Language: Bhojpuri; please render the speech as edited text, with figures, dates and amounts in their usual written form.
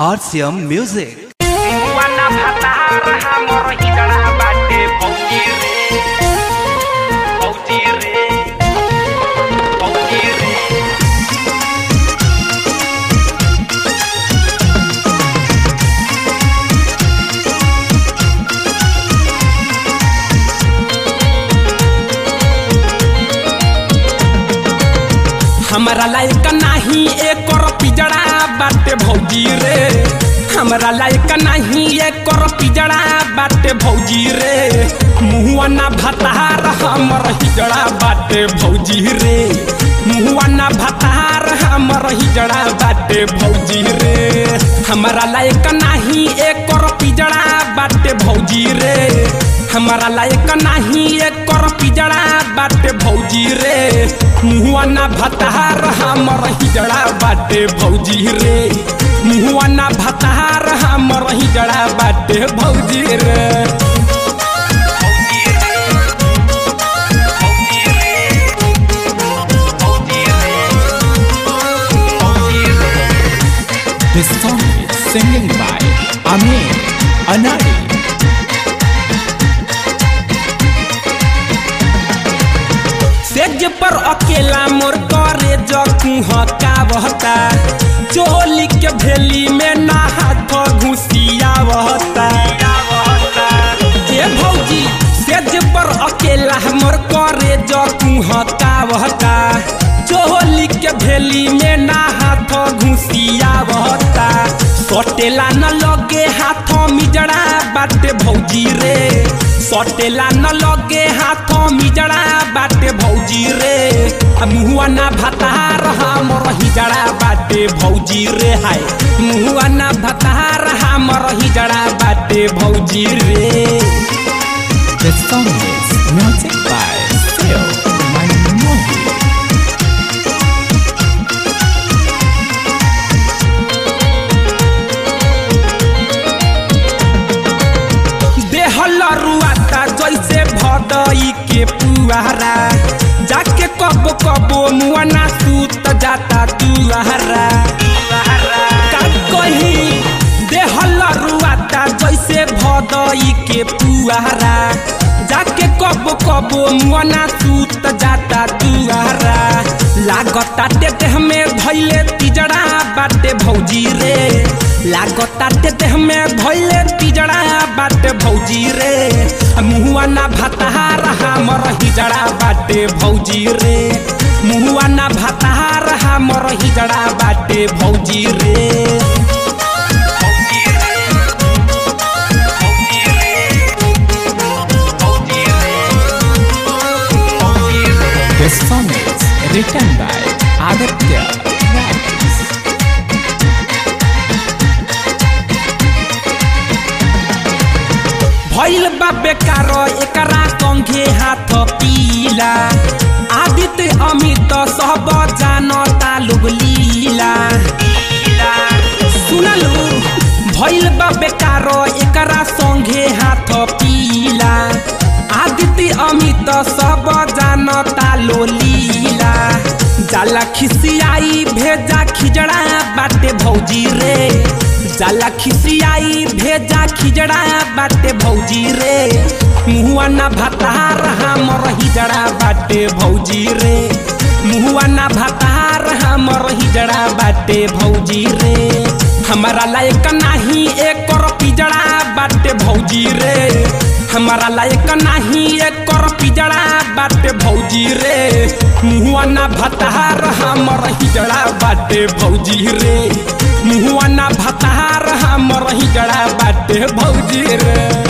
RCM Music. Wana bhatar hamor hidara bate bauti re bauti re bauti re हमरा लायक नहीं एक और पिजड़ा बाटे भौजी रे हमरा लायक नहीं एक और पिजड़ा बाटे भौजी रे मुहुआ ना भतार हमर हिजड़ा बाटे भौजी रे मुहुआ ना भतार हमर हिजड़ा बाटे भौजी रे हमरा लायक नहीं एक और पिजड़ा बाटे भौजी रे हमरा लायक नहीं एक और पिजड़ा बाटे भौजी रे मुहुआ ना भतार हमर हिजड़ा बाटे भौजी रे मुहुआ ना भतार हमर हिजड़ा बाटे भौजी रे This song is singing by Amin Anadi. सेज पर अकेला मोर करे जकू हकावता चोली के भेली में ना हाथ घुसियावता ए भौजी सेज पर अकेला मोर करे जकू हकावता चोली के भेली में ना हाथ घुसियावता सटेला न लगे हाथ मिजड़ा बाटे भौजी रे सटेला न लगे हाथ मिजड़ा बाटे भौजी रे मुहुआ ना भतार हमर हिजड़ा बाटे भौजी रे हाय मुहुआ ना भतार हमर हिजड़ा बाटे भौजी रे This song is music by Seo Manmohi. देहल रुआता जैसे भदई के पुआरा जाके कबो कबो मुआ ना सूत जाता दुआरा का कहीं देहल रुआता जैसे भदई के पुआरा जाके कबो कबो मुआ ना सूत जाता दुआरा लागता देह में धैले तिजड़ा बाटे भौजी रे लागता देह में धैले तिजड़ा बाटे भौजी रे मुहुआ ना भतार हमर हिजड़ा बाटे भौजी रे मुहुआ ना भतार हमर हिजड़ा बाटे भौजी रे This song is written by Aditya Ravis. भइल बा बेकार एकरा कंघे हाथ पीला आदित्य अमित सब जानता लोग लीला सुनलू भइल बा बेकार एकरा संघे हाथ पीला आदित्य अमित सब जानता लो लीला जाला खिसियाई भेजा खिजड़ा बाटे भौजी रे जाला खिसियाई भेजा खिजड़ा बाटे भौजी रे मुहुआ ना भतार हमर हिजड़ा बाटे भौजी रे मुहुआ ना भतार हमर हिजड़ा बाटे भौजी रे हमरा लायक नहीं एक और पिजड़ा बाटे भौजी रे हमरा लायक नहीं एक और पिजड़ा बाटे भौजी रे मुहुआ ना भतार हमर हिजड़ा बाटे भौजी रे मुहुआ ना भतार हमर हिजड़ा बाटे भौजी रे।